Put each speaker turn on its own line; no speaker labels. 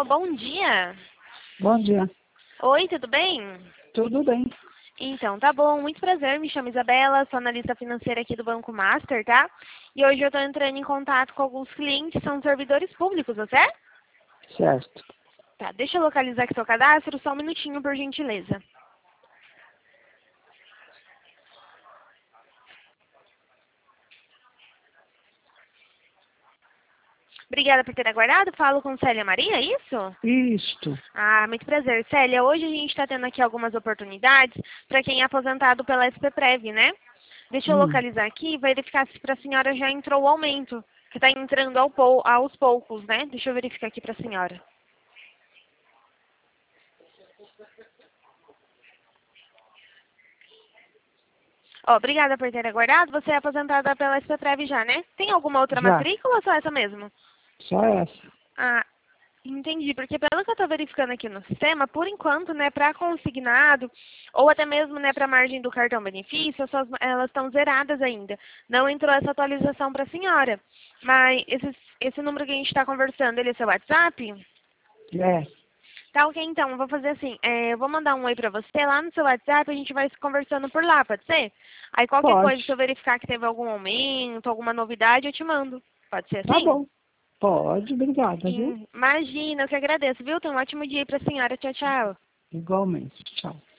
Alô, bom dia.
Bom dia.
Oi, tudo bem?
Tudo bem?
Então, tá bom. Muito prazer. Me chamo Isabela, sou analista financeira aqui do Banco Master, tá? E hoje eu tô entrando em contato com alguns clientes que são servidores públicos, você é?
Certo.
Tá, deixa eu localizar aqui seu cadastro, só um minutinho, por gentileza. Obrigada por ter aguardado. Falo com Célia Maria, é isso?
Isto.
Ah, muito prazer. Célia, hoje a gente está tendo aqui algumas oportunidades para quem é aposentado pela SPPrev, né? Deixa eu localizar aqui e verificar se para a senhora já entrou o aumento, que está entrando aos poucos, né? Deixa eu verificar aqui para a senhora. Ó, obrigada por ter aguardado. Você é aposentada pela SPPrev já, né? Tem alguma outra
Já.
matrícula ou só essa mesmo?
Só essa.
Ah, entendi, porque pelo que eu estou verificando aqui no sistema, por enquanto, né, para consignado, ou até mesmo, né, para margem do cartão benefício, elas estão zeradas ainda. Não entrou essa atualização para a senhora. Mas esse número que a gente está conversando, ele é seu WhatsApp?
É.
Tá ok, então, eu vou fazer assim, eu vou mandar um oi para você, lá no seu WhatsApp a gente vai se conversando por lá, pode ser? Aí qualquer
Pode.
coisa, se eu verificar que teve algum aumento, alguma novidade, eu te mando. Pode ser
Tá
assim?
bom. Pode. Obrigada, viu?
Imagina, eu que agradeço, viu? Tenha um ótimo dia para a senhora. Tchau, tchau.
Igualmente. Tchau.